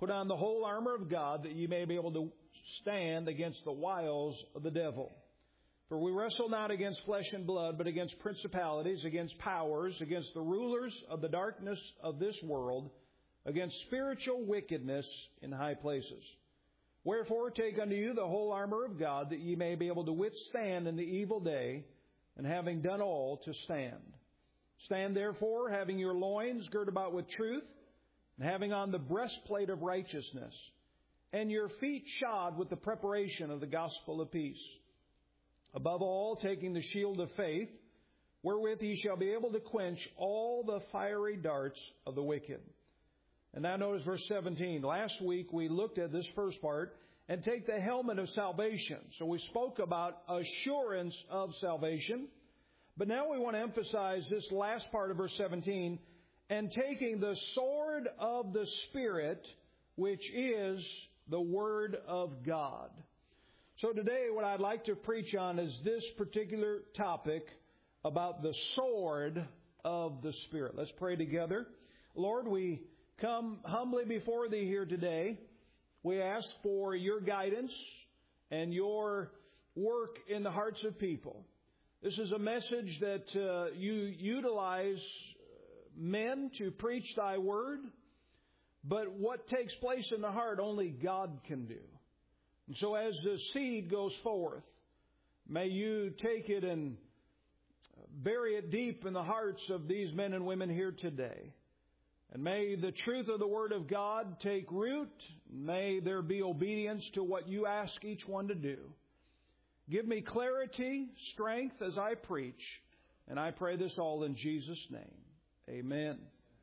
Put on the whole armor of God, that ye may be able to stand against the wiles of the devil. For we wrestle not against flesh and blood, but against principalities, against powers, against the rulers of the darkness of this world, against spiritual wickedness in high places. Wherefore take unto you the whole armor of God, that ye may be able to withstand in the evil day, and having done all, to stand. Stand therefore, having your loins girt about with truth, and having on the breastplate of righteousness, and your feet shod with the preparation of the gospel of peace. Above all, taking the shield of faith, wherewith ye shall be able to quench all the fiery darts of the wicked. And now notice verse 17. Last week we looked at this first part, and take the helmet of salvation. So we spoke about assurance of salvation. But now we want to emphasize this last part of verse 17, and taking the sword of the Spirit, which is the Word of God. So today what I'd like to preach on is this particular topic about the sword of the Spirit. Let's pray together. Lord, we come humbly before Thee here today. We ask for Your guidance and Your work in the hearts of people. This is a message that You utilize men to preach Thy Word, but what takes place in the heart only God can do. And so as the seed goes forth, may You take it and bury it deep in the hearts of these men and women here today. And may the truth of the Word of God take root. May there be obedience to what You ask each one to do. Give me clarity, strength as I preach. And I pray this all in Jesus' name. Amen.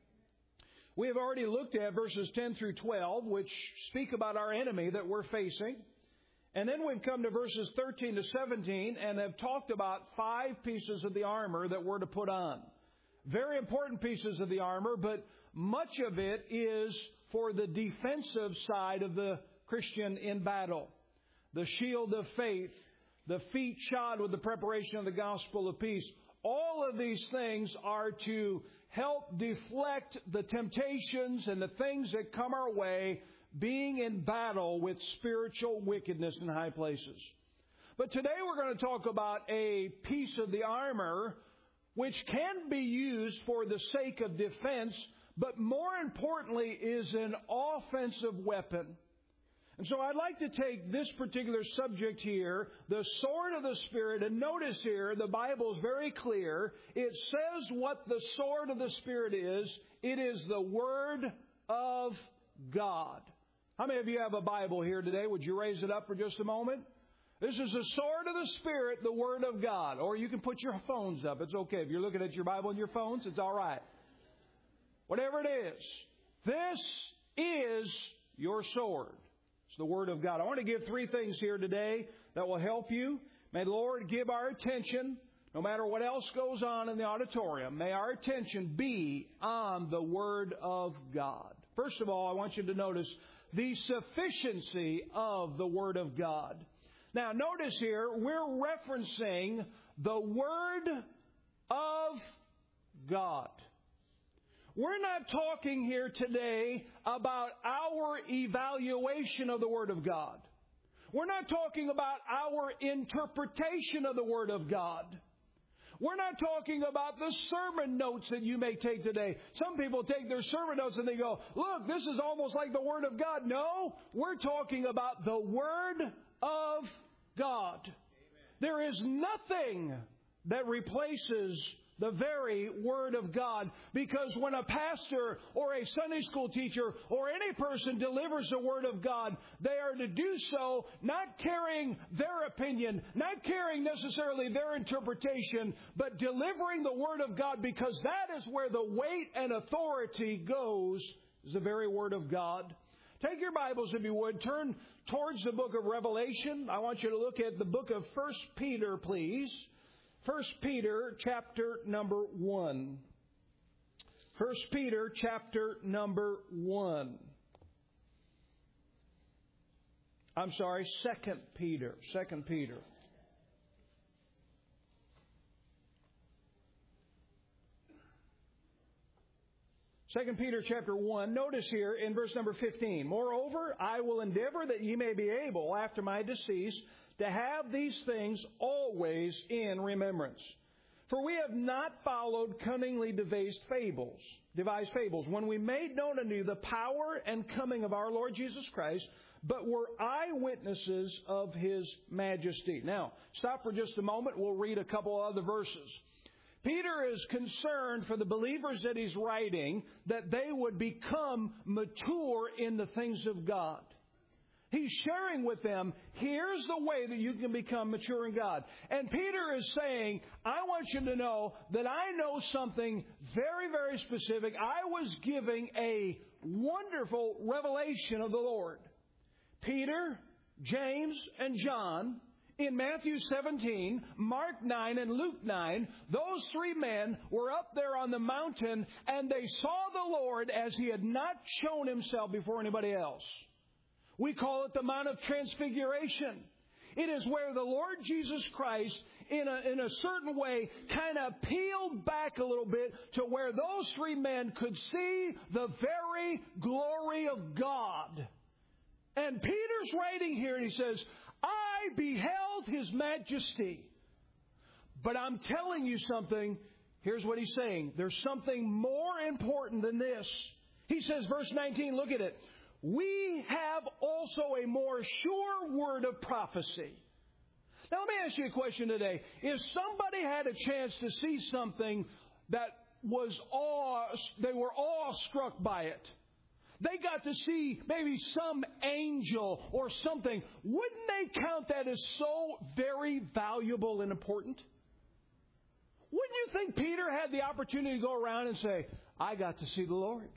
We have already looked at verses 10 through 12, which speak about our enemy that we're facing. And then we've come to verses 13 to 17 and have talked about 5 pieces of the armor that we're to put on. Very important pieces of the armor, but much of it is for the defensive side of the Christian in battle. The shield of faith, the feet shod with the preparation of the gospel of peace. All of these things are to help deflect the temptations and the things that come our way, being in battle with spiritual wickedness in high places. But today we're going to talk about a piece of the armor which can be used for the sake of defense, but more importantly is an offensive weapon. And so I'd like to take this particular subject here, the sword of the Spirit, and notice here the Bible is very clear. It says what the sword of the Spirit is. It is the Word of God. How many of you have a Bible here today? Would you raise it up for just a moment? This is the sword of the Spirit, the Word of God. Or you can put your phones up. It's okay. If you're looking at your Bible on your phones, it's all right. Whatever it is, this is your sword. It's the Word of God. I want to give 3 things here today that will help you. May the Lord give our attention, no matter what else goes on in the auditorium, may our attention be on the Word of God. First of all, I want you to notice the sufficiency of the Word of God. Now, notice here, we're referencing the Word of God. We're not talking here today about our evaluation of the Word of God. We're not talking about our interpretation of the Word of God. We're not talking about the sermon notes that you may take today. Some people take their sermon notes and they go, look, this is almost like the Word of God. No, we're talking about the Word of God. Amen. There is nothing that replaces the very Word of God. Because when a pastor or a Sunday school teacher or any person delivers the Word of God, they are to do so not carrying their opinion, not carrying necessarily their interpretation, but delivering the Word of God, because that is where the weight and authority goes, is the very Word of God. Take your Bibles, if you would. Turn towards the book of Revelation. I want you to look at the book of 1 Peter, please. 1 Peter chapter number 1. 1 Peter chapter number 1. I'm sorry, 2 Peter. 2 Peter. 2 Peter chapter 1, notice here in verse number 15, "Moreover, I will endeavor that ye may be able, after my decease, to have these things always in remembrance. For we have not followed cunningly devised fables, when we made known unto you the power and coming of our Lord Jesus Christ, but were eyewitnesses of His majesty." Now, stop for just a moment. We'll read a couple other verses. Peter is concerned for the believers that he's writing that they would become mature in the things of God. He's sharing with them, here's the way that you can become mature in God. And Peter is saying, I want you to know that I know something very, very specific. I was giving a wonderful revelation of the Lord. Peter, James, and John, in Matthew 17, Mark 9, and Luke 9, those three men were up there on the mountain, and they saw the Lord as He had not shown Himself before anybody else. We call it the Mount of Transfiguration. It is where the Lord Jesus Christ, in a certain way, kind of peeled back a little bit to where those three men could see the very glory of God. And Peter's writing here, and he says, I beheld His majesty. But I'm telling you something. Here's what he's saying. There's something more important than this. He says, verse 19, look at it. We have also a more sure word of prophecy. Now, let me ask you a question today. If somebody had a chance to see something that they were awestruck by it, they got to see maybe some angel or something, wouldn't they count that as so very valuable and important? Wouldn't you think Peter had the opportunity to go around and say, I got to see the Lord.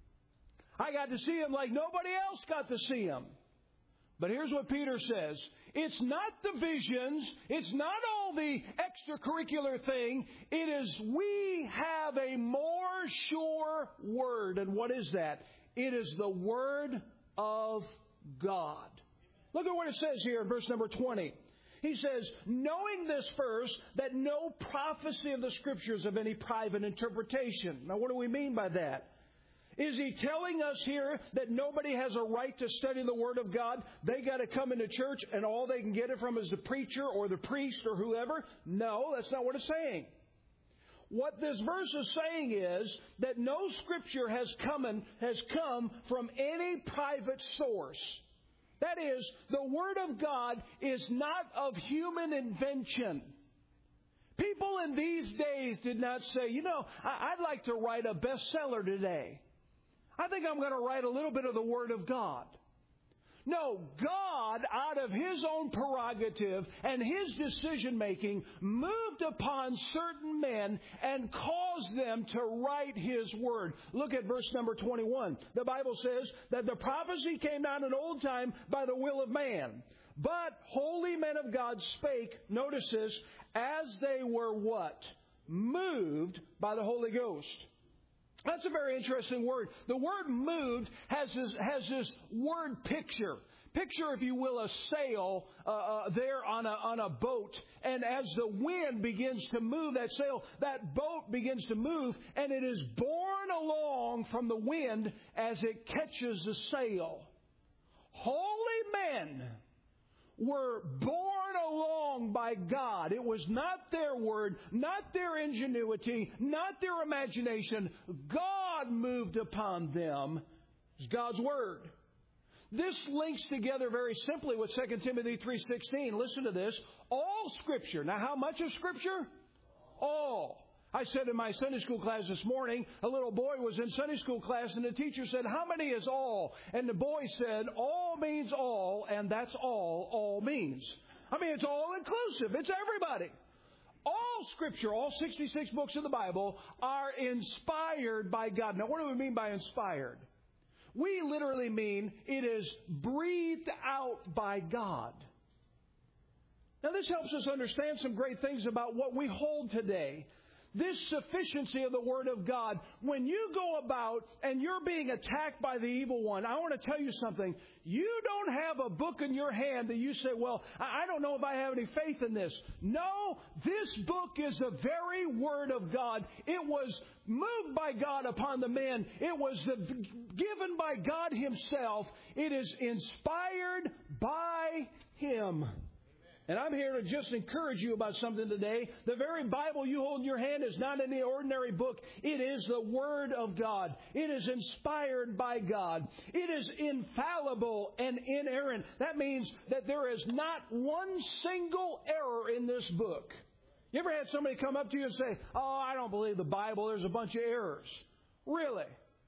I got to see Him like nobody else got to see Him. But here's what Peter says. It's not the visions. It's not all the extracurricular thing. It is we have a more sure word. And what is that? It is the Word of God. Look at what it says here in verse number 20. He says, knowing this first, that no prophecy of the Scriptures of any private interpretation. Now, what do we mean by that? Is he telling us here that nobody has a right to study the Word of God? They got to come into church and all they can get it from is the preacher or the priest or whoever? No, that's not what it's saying. What this verse is saying is that no Scripture has come from any private source. That is, the Word of God is not of human invention. People in these days did not say, I'd like to write a bestseller today. I think I'm going to write a little bit of the Word of God. No, God, out of His own prerogative and His decision-making, moved upon certain men and caused them to write His Word. Look at verse number 21. The Bible says that the prophecy came not in old time by the will of man. But holy men of God spake, notice this, as they were what? Moved by the Holy Ghost. That's a very interesting word. The word moved has this word picture. Picture, if you will, a sail there on a boat. And as the wind begins to move that sail, that boat begins to move, and it is borne along from the wind as it catches the sail. Holy men were borne along by God. It was not their word, not their ingenuity, not their imagination. God moved upon them. It's God's word. This links together very simply with 2 Timothy 3:16. Listen to this. All Scripture. Now, how much of Scripture? All. I said in my Sunday school class this morning, a little boy was in Sunday school class, and the teacher said, how many is all? And the boy said, all means all, and that's all means. I mean, it's all inclusive. It's everybody. All Scripture, all 66 books of the Bible, are inspired by God. Now, what do we mean by inspired? We literally mean it is breathed out by God. Now, this helps us understand some great things about what we hold today. this sufficiency of the Word of God, when you go about and you're being attacked by the evil one, I want to tell you something. You don't have a book in your hand that you say, well, I don't know if I have any faith in this. No, this book is the very Word of God. It was moved by God upon the men. It was given by God Himself. It is inspired by Him. And I'm here to just encourage you about something today. The very Bible you hold in your hand is not any ordinary book. It is the Word of God. It is inspired by God. It is infallible and inerrant. That means that there is not one single error in this book. You ever had somebody come up to you and say, oh, I don't believe the Bible. There's a bunch of errors. Really?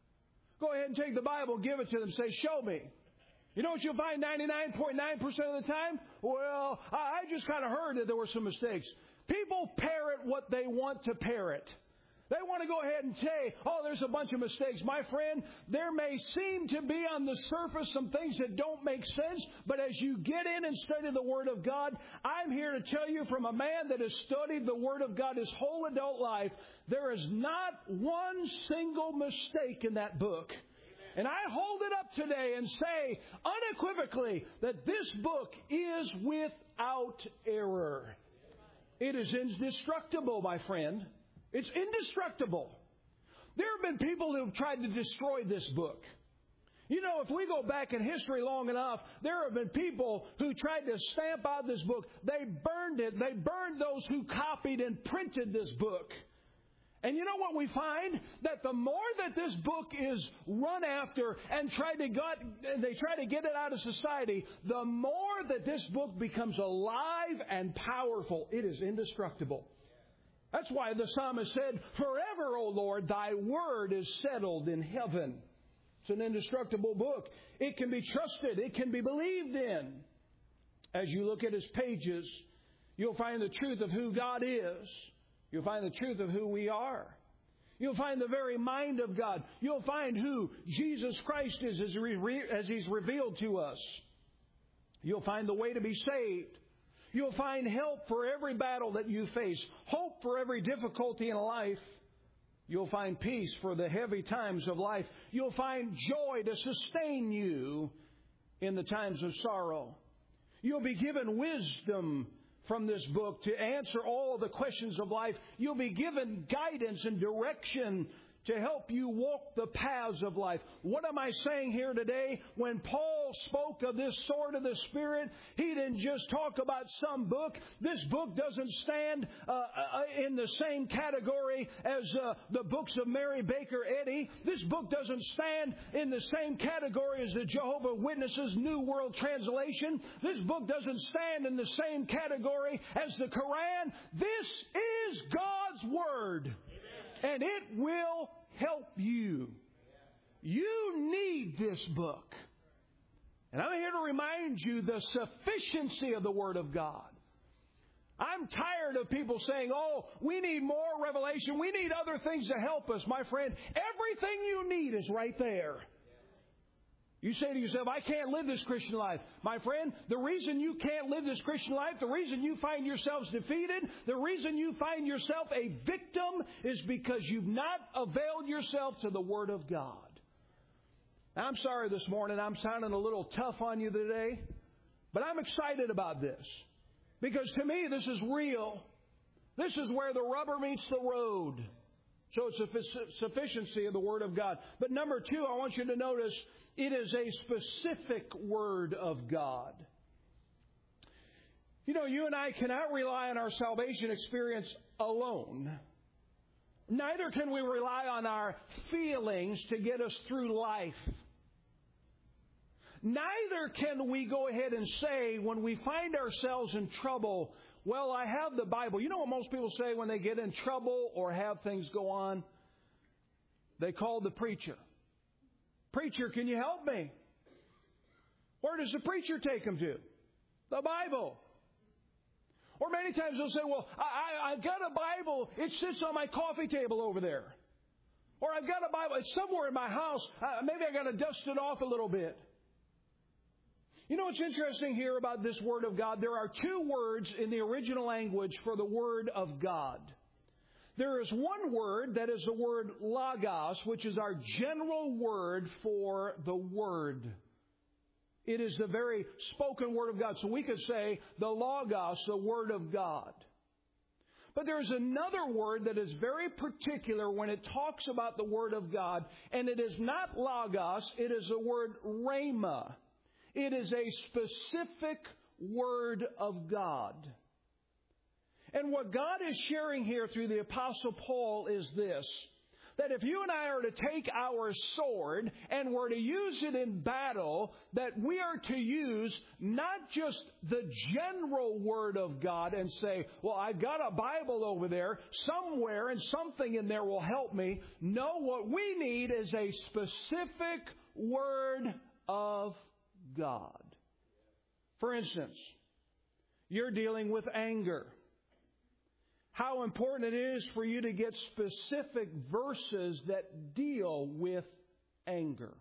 Go ahead and take the Bible and give it to them. Say, show me. You know what you'll find 99.9% of the time? Well, I just kind of heard that there were some mistakes. People parrot what they want to parrot. They want to go ahead and say, oh, there's a bunch of mistakes. My friend, there may seem to be on the surface some things that don't make sense, but as you get in and study the Word of God, I'm here to tell you from a man that has studied the Word of God his whole adult life, there is not one single mistake in that book. And I hold it up today and say unequivocally that this book is without error. It is indestructible, my friend. It's indestructible. There have been people who have tried to destroy this book. You know, if we go back in history long enough, there have been people who tried to stamp out this book. They burned it. They burned those who copied and printed this book. And you know what we find? That the more that this book is run after and they try to get it out of society, the more that this book becomes alive and powerful. It is indestructible. That's why the psalmist said, forever, O Lord, thy word is settled in heaven. It's an indestructible book. It can be trusted. It can be believed in. As you look at its pages, you'll find the truth of who God is. You'll find the truth of who we are. You'll find the very mind of God. You'll find who Jesus Christ is as He's revealed to us. You'll find the way to be saved. You'll find help for every battle that you face. Hope for every difficulty in life. You'll find peace for the heavy times of life. You'll find joy to sustain you in the times of sorrow. You'll be given wisdom from this book to answer all the questions of life. You'll be given guidance and direction to help you walk the paths of life. What am I saying here today? When Paul spoke of this sword of the Spirit, he didn't just talk about some book. This book doesn't stand in the same category as the books of Mary Baker Eddy. This book doesn't stand in the same category as the Jehovah's Witnesses New World Translation. This book doesn't stand in the same category as the Quran. This is God's Word. And it will help you. You need this book. And I'm here to remind you the sufficiency of the Word of God. I'm tired of people saying, oh, we need more revelation. We need other things to help us. My friend, everything you need is right there. You say to yourself, I can't live this Christian life. My friend, the reason you can't live this Christian life, the reason you find yourselves defeated, the reason you find yourself a victim is because you've not availed yourself to the Word of God. Now, I'm sorry this morning, I'm sounding a little tough on you today, but I'm excited about this. Because to me, this is real. This is where the rubber meets the road. So it's the sufficiency of the Word of God. But number two, I want you to notice, it is a specific Word of God. You know, you and I cannot rely on our salvation experience alone. Neither can we rely on our feelings to get us through life. Neither can we go ahead and say when we find ourselves in trouble, well, I have the Bible. You know what most people say when they get in trouble or have things go on? They call the preacher. Preacher, can you help me? Where does the preacher take them to? The Bible. Or many times they'll say, well, I've got a Bible. It sits on my coffee table over there. Or I've got a Bible. It's somewhere in my house. Maybe I got to dust it off a little bit. You know what's interesting here about this Word of God? There are two words in the original language for the Word of God. There is one word that is the word logos, which is our general word for the Word. It is the very spoken Word of God. So we could say the logos, the Word of God. But there's another word that is very particular when it talks about the Word of God, and it is not logos, it is the word rhema. It is a specific Word of God. And what God is sharing here through the Apostle Paul is this, that if you and I are to take our sword and we're to use it in battle, that we are to use not just the general Word of God and say, well, I've got a Bible over there somewhere and something in there will help me. No, what we need is a specific Word of God. For instance, you're dealing with anger. How important it is for you to get specific verses that deal with anger.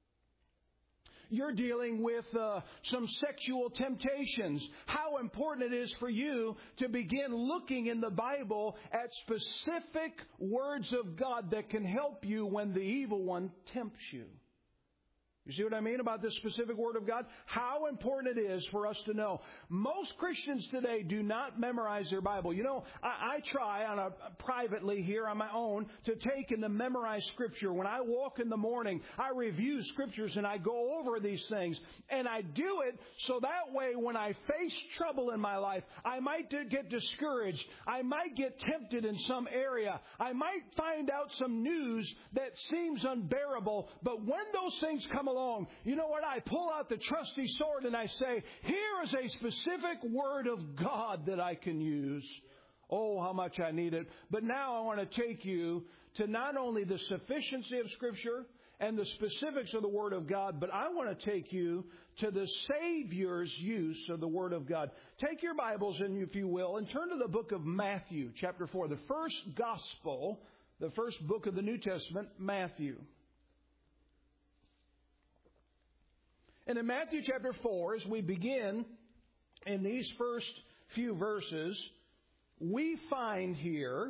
You're dealing with some sexual temptations. How important it is for you to begin looking in the Bible at specific words of God that can help you when the evil one tempts you. You see what I mean about this specific Word of God? How important it is for us to know. Most Christians today do not memorize their Bible. You know, I try privately here on my own to take and to memorize Scripture. When I walk in the morning, I review Scriptures and I go over these things. And I do it so that way when I face trouble in my life, I might get discouraged. I might get tempted in some area. I might find out some news that seems unbearable. But when those things come along, you know what? I pull out the trusty sword and I say, here is a specific Word of God that I can use. Oh, how much I need it. But now I want to take you to not only the sufficiency of Scripture and the specifics of the Word of God, but I want to take you to the Savior's use of the Word of God. Take your Bibles, if you will, and turn to the book of Matthew, chapter 4. The first gospel, the first book of the New Testament, Matthew. And in Matthew chapter 4, as we begin in these first few verses, we find here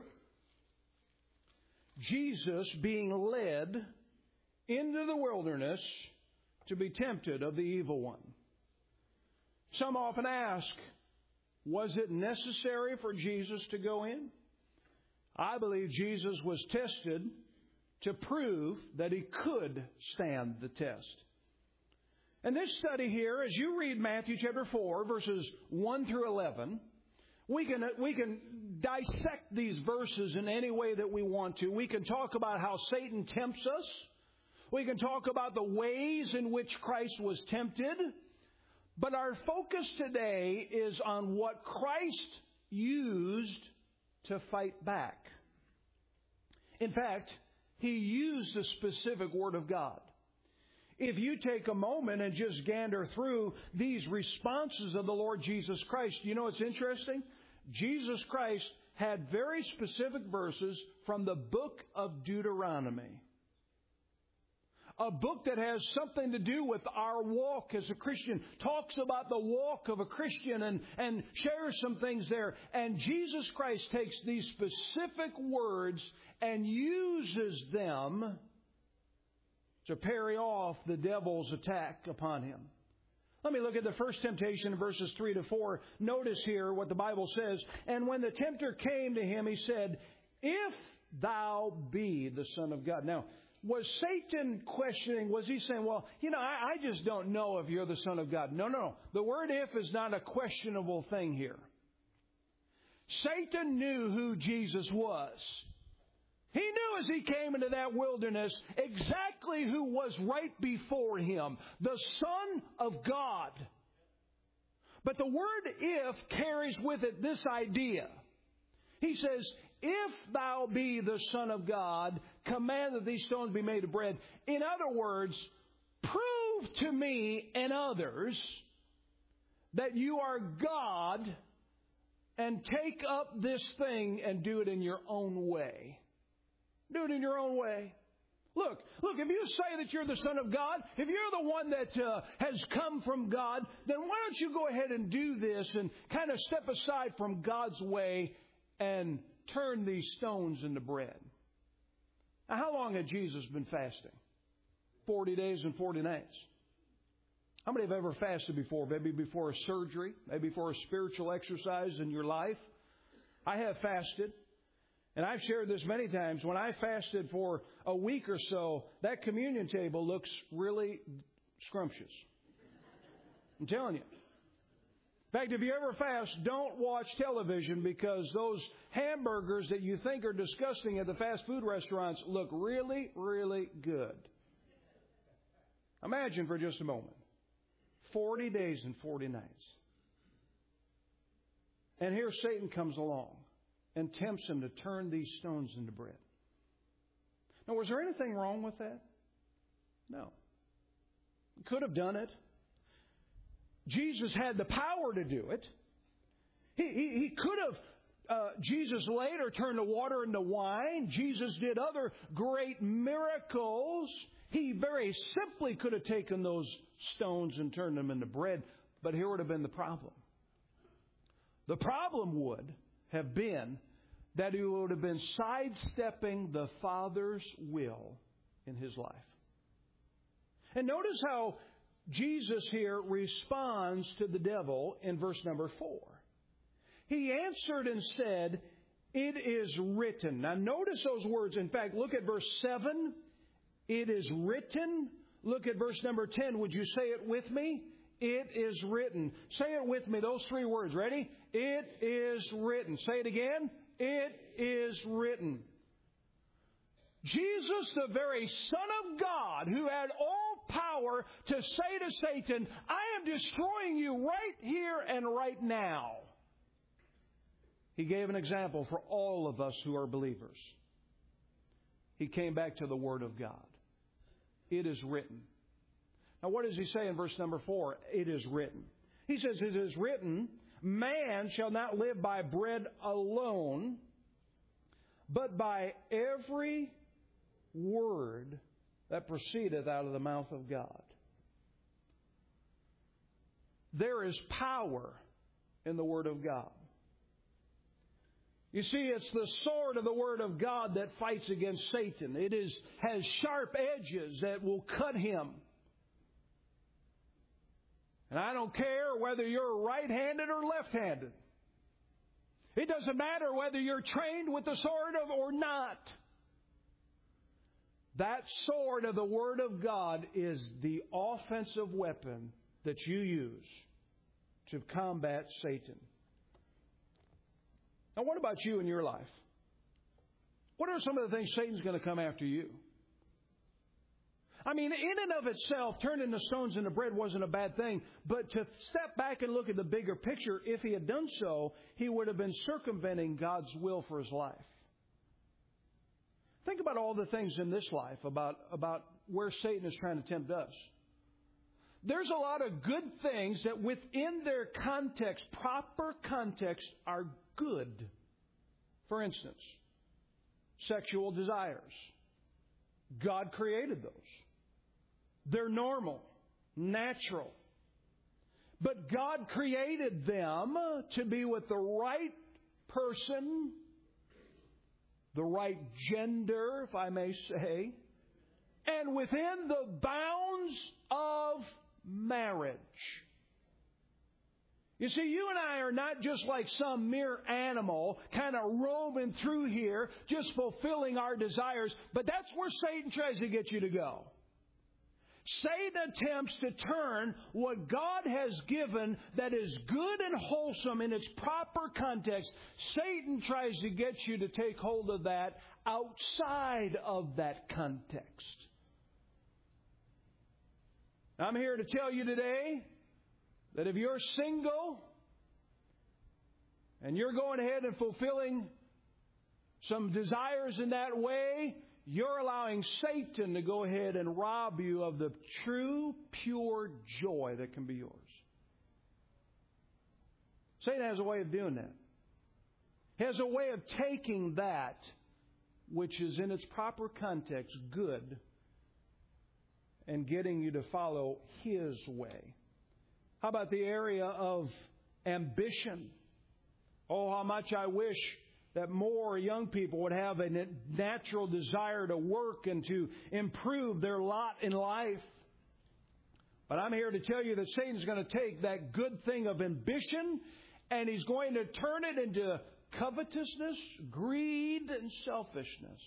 Jesus being led into the wilderness to be tempted of the evil one. Some often ask, was it necessary for Jesus to go in? I believe Jesus was tested to prove that He could stand the test. And this study here, as you read Matthew chapter 4, verses 1 through 11, we can dissect these verses in any way that we want to. We can talk about how Satan tempts us. We can talk about the ways in which Christ was tempted. But our focus today is on what Christ used to fight back. In fact, He used a specific Word of God. If you take a moment and just gander through these responses of the Lord Jesus Christ, you know what's interesting? Jesus Christ had very specific verses from the book of Deuteronomy. A book that has something to do with our walk as a Christian. Talks about the walk of a Christian and shares some things there. And Jesus Christ takes these specific words and uses them to parry off the devil's attack upon Him. Let me look at the first temptation in verses 3 to 4. Notice here what the Bible says. And when the tempter came to him, he said, if thou be the Son of God. Now, was Satan questioning, was he saying, well, I just don't know if you're the Son of God. No. The word if is not a questionable thing here. Satan knew who Jesus was. He knew as he came into that wilderness exactly who was right before him, the Son of God. But the word if carries with it this idea. He says, if thou be the Son of God, command that these stones be made of bread. In other words, prove to me and others that you are God and take up this thing and do it in your own way. Do it in your own way. Look, if you say that you're the Son of God, if you're the one that has come from God, then why don't you go ahead and do this and kind of step aside from God's way and turn these stones into bread. Now, how long had Jesus been fasting? 40 days and 40 nights. How many have ever fasted before? Maybe before a surgery, maybe for a spiritual exercise in your life. I have fasted. And I've shared this many times. When I fasted for a week or so, that communion table looks really scrumptious. I'm telling you. In fact, if you ever fast, don't watch television, because those hamburgers that you think are disgusting at the fast food restaurants look really, really good. Imagine for just a moment. 40 days and 40 nights. And here Satan comes along and tempts him to turn these stones into bread. Now, was there anything wrong with that? No. He could have done it. Jesus had the power to do it. He could have, Jesus later turned the water into wine. Jesus did other great miracles. He very simply could have taken those stones and turned them into bread. But here would have been the problem. The problem would have been that he would have been sidestepping the Father's will in his life. And notice how Jesus here responds to the devil in verse number 4. He answered and said, "It is written." Now notice those words. In fact, look at verse 7. It is written. Look at verse number 10. Would you say it with me? It is written. Say it with me, those three words. Ready? It is written. Say it again. It is written. Jesus, the very Son of God, who had all power to say to Satan, "I am destroying you right here and right now." He gave an example for all of us who are believers. He came back to the Word of God. It is written. Now, what does he say in verse number 4? It is written. He says, "It is written, man shall not live by bread alone, but by every word that proceedeth out of the mouth of God." There is power in the Word of God. You see, it's the sword of the Word of God that fights against Satan. It has sharp edges that will cut him. And I don't care whether you're right-handed or left-handed. It doesn't matter whether you're trained with the sword or not. That sword of the Word of God is the offensive weapon that you use to combat Satan. Now, what about you in your life? What are some of the things Satan's going to come after you? I mean, in and of itself, turning the stones into bread wasn't a bad thing. But to step back and look at the bigger picture, if he had done so, he would have been circumventing God's will for his life. Think about all the things in this life about where Satan is trying to tempt us. There's a lot of good things that within their context, proper context, are good. For instance, sexual desires. God created those. They're normal, natural. But God created them to be with the right person, the right gender, if I may say, and within the bounds of marriage. You see, you and I are not just like some mere animal kind of roaming through here, just fulfilling our desires, but that's where Satan tries to get you to go. Satan attempts to turn what God has given that is good and wholesome in its proper context. Satan tries to get you to take hold of that outside of that context. I'm here to tell you today that if you're single and you're going ahead and fulfilling some desires in that way, you're allowing Satan to go ahead and rob you of the true, pure joy that can be yours. Satan has a way of doing that. He has a way of taking that which is in its proper context good and getting you to follow his way. How about the area of ambition? Oh, how much I wish that more young people would have a natural desire to work and to improve their lot in life. But I'm here to tell you that Satan's going to take that good thing of ambition and he's going to turn it into covetousness, greed, and selfishness.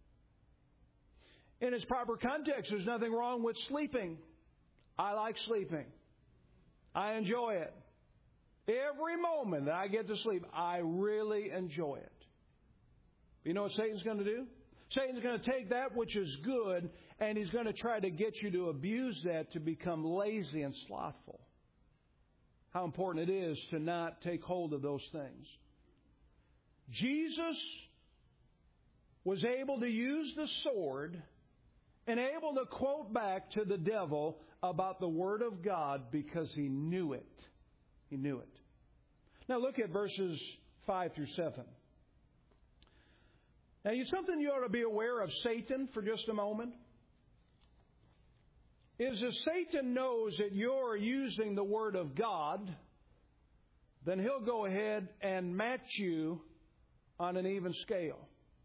In its proper context, there's nothing wrong with sleeping. I like sleeping. I enjoy it. Every moment that I get to sleep, I really enjoy it. But you know what Satan's going to do? Satan's going to take that which is good and he's going to try to get you to abuse that to become lazy and slothful. How important it is to not take hold of those things. Jesus was able to use the sword and able to quote back to the devil about the Word of God because he knew it. He knew it. Now look at verses 5 through 7. Now, something you ought to be aware of Satan for just a moment is if Satan knows that you're using the Word of God, then he'll go ahead and match you on an even scale.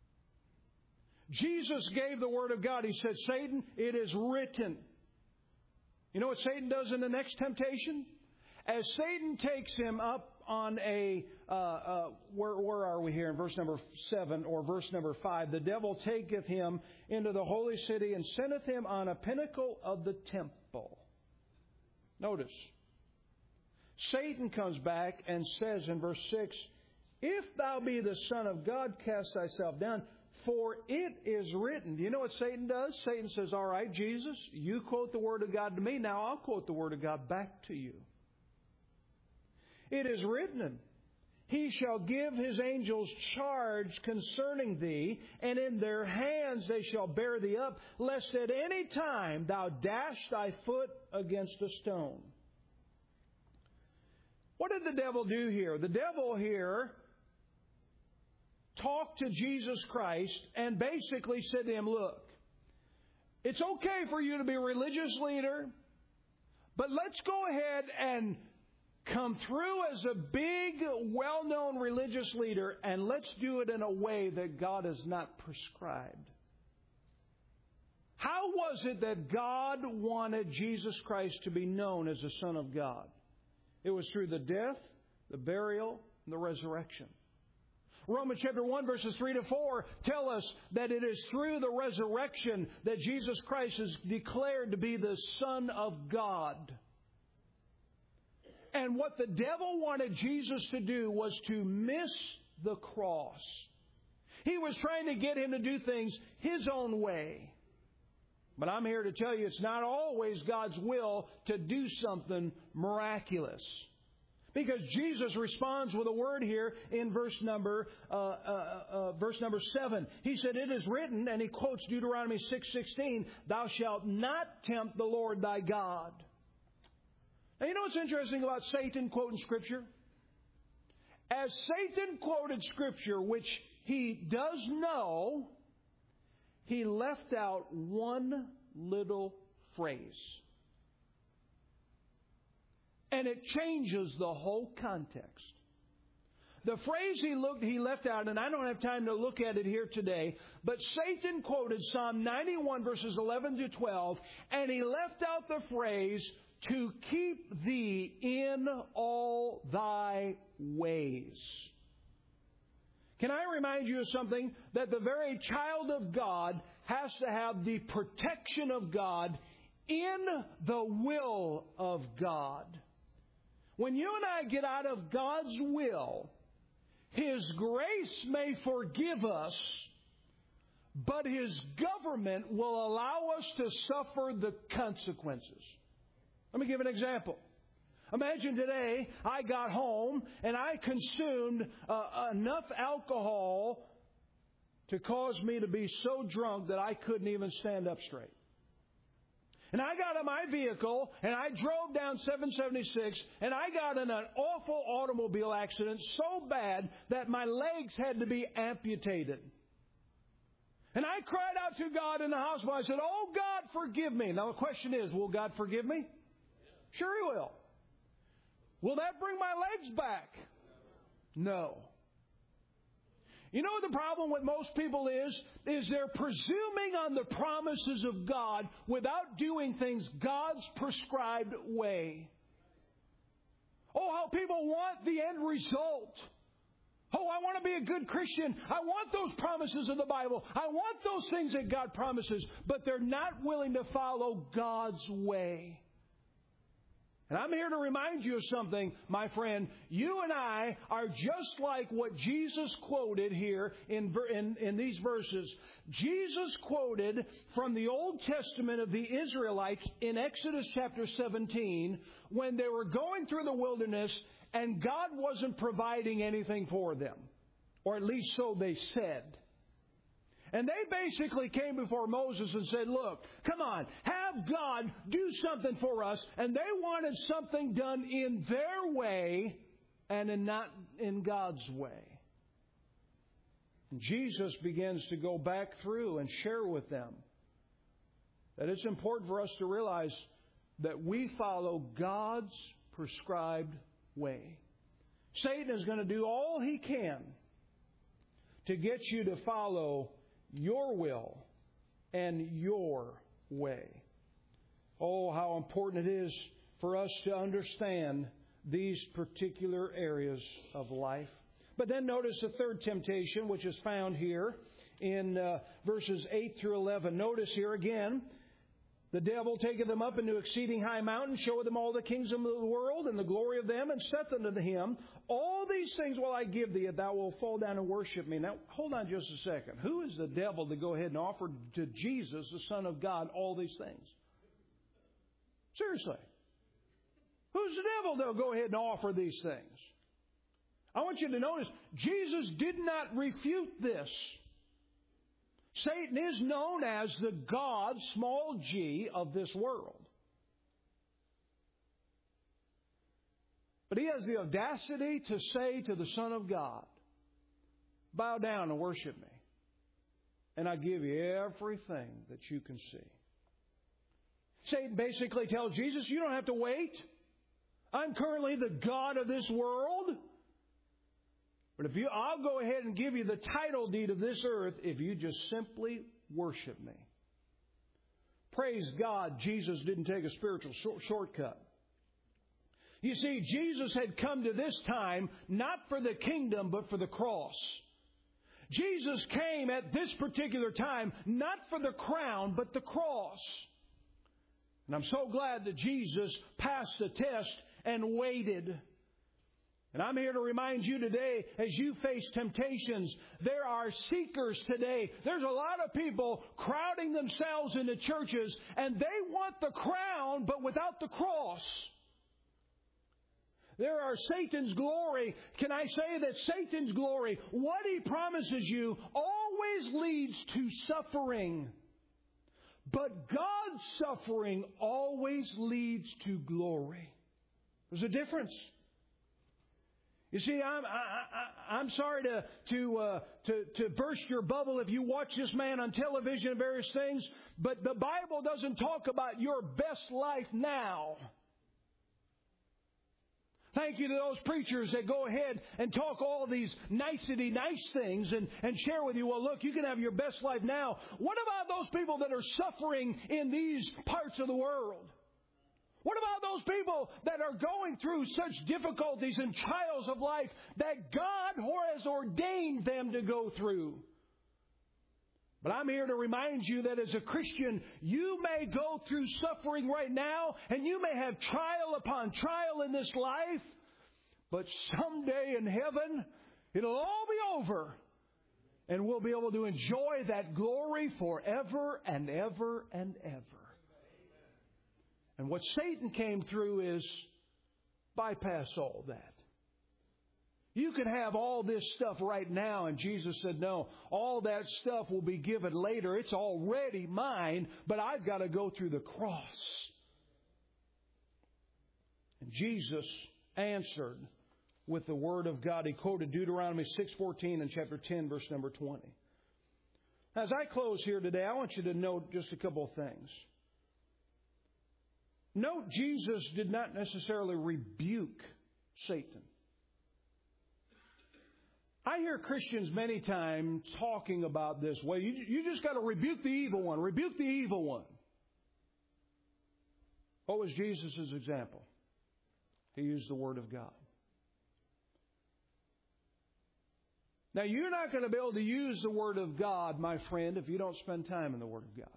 Jesus gave the Word of God. He said, Satan, it is written. You know what Satan does in the next temptation? As Satan takes him up on where are we here? In verse number 7 or verse number 5. The devil taketh him into the holy city and sendeth him on a pinnacle of the temple. Notice, Satan comes back and says in verse 6, If thou be the Son of God, cast thyself down, for it is written. Do you know what Satan does? Satan says, all right, Jesus, you quote the Word of God to me. Now I'll quote the Word of God back to you. It is written, He shall give His angels charge concerning thee, and in their hands they shall bear thee up, lest at any time thou dash thy foot against a stone. What did the devil do here? The devil here talked to Jesus Christ and basically said to him, look, it's okay for you to be a religious leader, but let's go ahead and come through as a big, well-known religious leader, and let's do it in a way that God has not prescribed. How was it that God wanted Jesus Christ to be known as the Son of God? It was through the death, the burial, and the resurrection. Romans chapter 1 verses 3 to 4 tell us that it is through the resurrection that Jesus Christ is declared to be the Son of God. And what the devil wanted Jesus to do was to miss the cross. He was trying to get him to do things his own way. But I'm here to tell you it's not always God's will to do something miraculous. Because Jesus responds with a word here in verse number 7. He said, it is written, and he quotes Deuteronomy 6:16, Thou shalt not tempt the Lord thy God. Now, you know what's interesting about Satan quoting Scripture? As Satan quoted Scripture, which he does know, he left out one little phrase. And it changes the whole context. The phrase he left out, and I don't have time to look at it here today, but Satan quoted Psalm 91 verses 11 to 12, and he left out the phrase, to keep thee in all thy ways. Can I remind you of something? That the very child of God has to have the protection of God in the will of God. When you and I get out of God's will, His grace may forgive us, but His government will allow us to suffer the consequences. Let me give an example. Imagine today I got home and I consumed enough alcohol to cause me to be so drunk that I couldn't even stand up straight. And I got in my vehicle and I drove down 776 and I got in an awful automobile accident so bad that my legs had to be amputated. And I cried out to God in the hospital. I said, oh, God, forgive me. Now, the question is, will God forgive me? Sure He will. Will that bring my legs back? No. You know what the problem with most people is they're presuming on the promises of God without doing things God's prescribed way. Oh, how people want the end result. Oh, I want to be a good Christian. I want those promises of the Bible. I want those things that God promises. But they're not willing to follow God's way. And I'm here to remind you of something, my friend. You and I are just like what Jesus quoted here in these verses. Jesus quoted from the Old Testament of the Israelites in Exodus chapter 17 when they were going through the wilderness and God wasn't providing anything for them. Or at least so they said. And they basically came before Moses and said, look, come on, have God do something for us. And they wanted something done in their way and not in God's way. And Jesus begins to go back through and share with them that it's important for us to realize that we follow God's prescribed way. Satan is going to do all he can to get you to follow your will and your way. Oh, how important it is for us to understand these particular areas of life. But then notice the third temptation, which is found here in verses 8 through 11. Notice here again, the devil taketh them up into exceeding high mountains, showeth them all the kingdoms of the world and the glory of them, and saith unto him, all these things will I give thee, if thou wilt fall down and worship me. Now, hold on just a second. Who is the devil to go ahead and offer to Jesus, the Son of God, all these things? Seriously. Who's the devil that'll go ahead and offer these things? I want you to notice, Jesus did not refute this. Satan is known as the God, small g, of this world. But he has the audacity to say to the Son of God, bow down and worship me, and I give you everything that you can see. Satan basically tells Jesus, you don't have to wait. I'm currently the God of this world. But I'll go ahead and give you the title deed of this earth if you just simply worship me. Praise God, Jesus didn't take a spiritual shortcut. You see, Jesus had come to this time not for the kingdom, but for the cross. Jesus came at this particular time not for the crown, but the cross. And I'm so glad that Jesus passed the test and waited. And I'm here to remind you today, as you face temptations, there are seekers today. There's a lot of people crowding themselves into churches, and they want the crown, but without the cross. There are Satan's glory. Can I say that Satan's glory, what he promises you, always leads to suffering. But God's suffering always leads to glory. There's a difference. You see, I'm sorry to burst your bubble if you watch this man on television and various things, but the Bible doesn't talk about your best life now. Thank you to those preachers that go ahead and talk all these nice things and share with you, well, look, you can have your best life now. What about those people that are suffering in these parts of the world? What about those people that are going through such difficulties and trials of life that God has ordained them to go through? But I'm here to remind you that as a Christian, you may go through suffering right now, and you may have trial upon trial in this life, but someday in heaven, it'll all be over, and we'll be able to enjoy that glory forever and ever and ever. And what Satan came through is bypass all that. You can have all this stuff right now. And Jesus said, no, all that stuff will be given later. It's already mine, but I've got to go through the cross. And Jesus answered with the Word of God. He quoted Deuteronomy 6:14 in chapter 10, verse number 20. As I close here today, I want you to note just a couple of things. Note, Jesus did not necessarily rebuke Satan. I hear Christians many times talking about this way. You just got to rebuke the evil one. Rebuke the evil one. What was Jesus' example? He used the Word of God. Now, you're not going to be able to use the Word of God, my friend, if you don't spend time in the Word of God.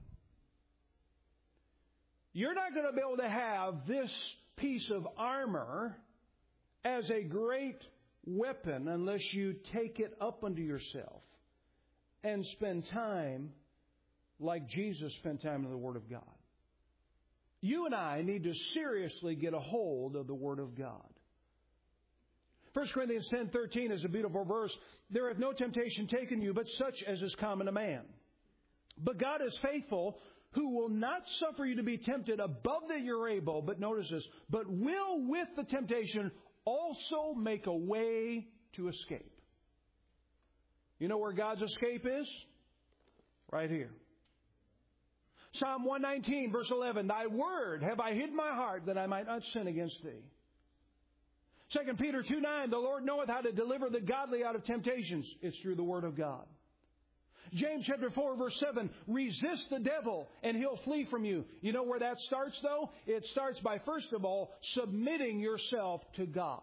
You're not going to be able to have this piece of armor as a great weapon unless you take it up unto yourself and spend time like Jesus spent time in the Word of God. You and I need to seriously get a hold of the Word of God. 1 Corinthians 10:13 is a beautiful verse. There hath no temptation taken you, but such as is common to man. But God is faithful, who will not suffer you to be tempted above that you're able, but notice this, but will with the temptation also make a way to escape. You know where God's escape is? Right here. Psalm 119, verse 11, Thy word have I hid in my heart, that I might not sin against Thee. 2 Peter 2:9, the Lord knoweth how to deliver the godly out of temptations. It's through the Word of God. James chapter 4, verse 7, resist the devil and he'll flee from you. You know where that starts, though? It starts by, first of all, submitting yourself to God.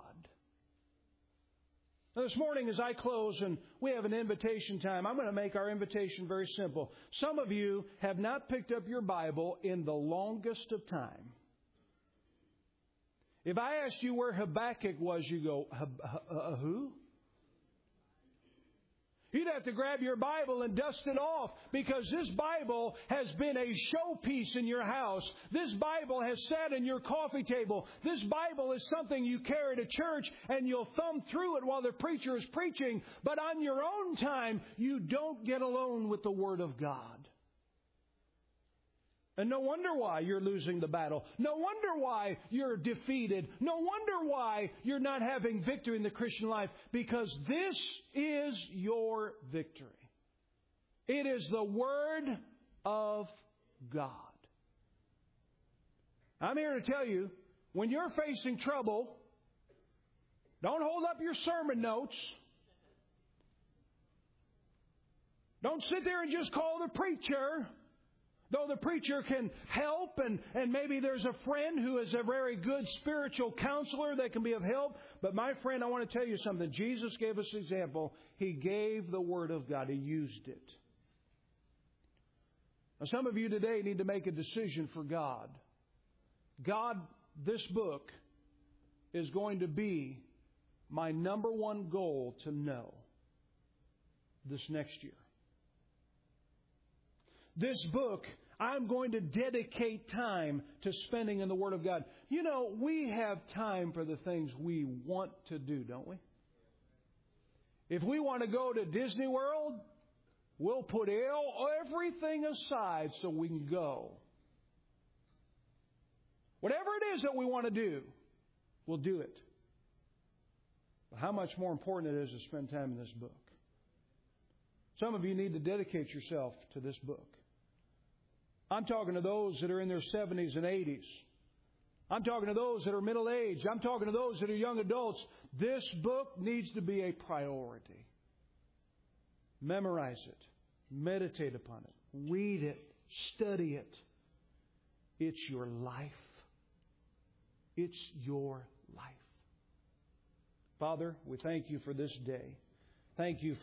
Now, this morning as I close and we have an invitation time, I'm going to make our invitation very simple. Some of you have not picked up your Bible in the longest of time. If I asked you where Habakkuk was, you go, who? You'd have to grab your Bible and dust it off, because this Bible has been a showpiece in your house. This Bible has sat in your coffee table. This Bible is something you carry to church and you'll thumb through it while the preacher is preaching. But on your own time, you don't get alone with the Word of God. And no wonder why you're losing the battle. No wonder why you're defeated. No wonder why you're not having victory in the Christian life. Because this is your victory. It is the Word of God. I'm here to tell you, when you're facing trouble, don't hold up your sermon notes. Don't sit there and just call the preacher. Though the preacher can help, and maybe there's a friend who is a very good spiritual counselor that can be of help. But my friend, I want to tell you something. Jesus gave us an example. He gave the Word of God. He used it. Now, some of you today need to make a decision for God. God, this book is going to be my number one goal to know this next year. This book, I'm going to dedicate time to spending in the Word of God. You know, we have time for the things we want to do, don't we? If we want to go to Disney World, we'll put everything aside so we can go. Whatever it is that we want to do, we'll do it. But how much more important it is to spend time in this book. Some of you need to dedicate yourself to this book. I'm talking to those that are in their 70s and 80s. I'm talking to those that are middle-aged. I'm talking to those that are young adults. This book needs to be a priority. Memorize it. Meditate upon it. Read it. Study it. It's your life. It's your life. Father, we thank You for this day. Thank You for